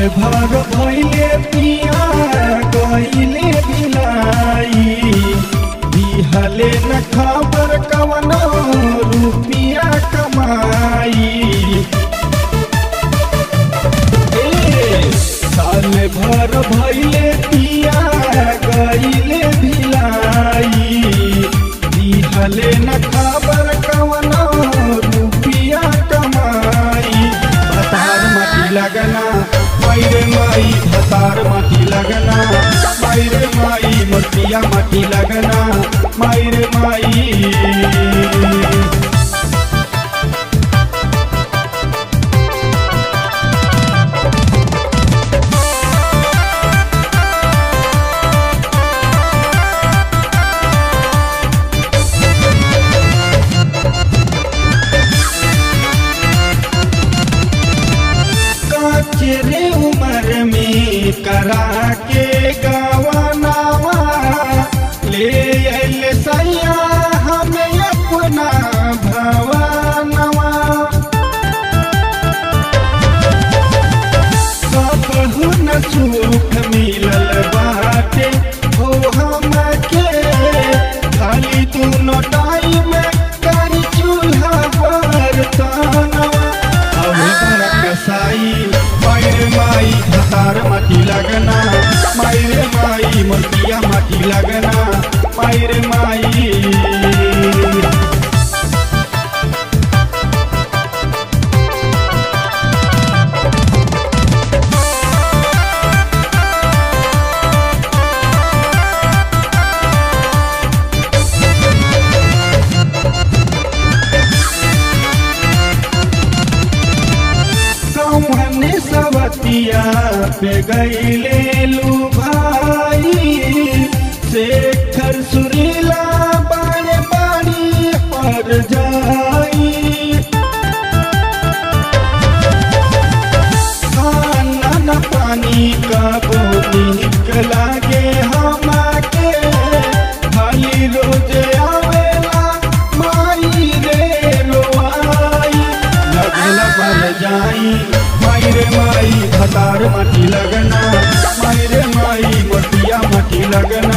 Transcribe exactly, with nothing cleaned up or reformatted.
भर भइले पिया गइले बिलाई दिहले न खबर कवनो रुपिया कमाई साल भर भइले पिया गइले बिलाई दिहले न खबर कवनो रुपिया कमाई भतार माटी लगना मायरे माई भतार माटी लगना मायरे माई मोटिया माटी लगना मायरे माई रे उमर में करा के गवानावा ले अइले सैया हमें अपना भवानवा कबहू न सुख मिलल बाटे हो हमके खाली दोनों टाइम करी चूल्हा बर्तनवा अब कसाई मायरे माई भतार माटी लगना मायरे माई मोटिया माटी लगना मायरे माई सवतिया पे गईले लू भाई शेखर सुरीला बारे बारी पर जाई खाना न पानी का बोली लागे हमके खाली रोज आवेला माई रे रोआई लगला बन जाई मायरे माई भतार माटी लगना मायरे माई मोटिया माटी लगना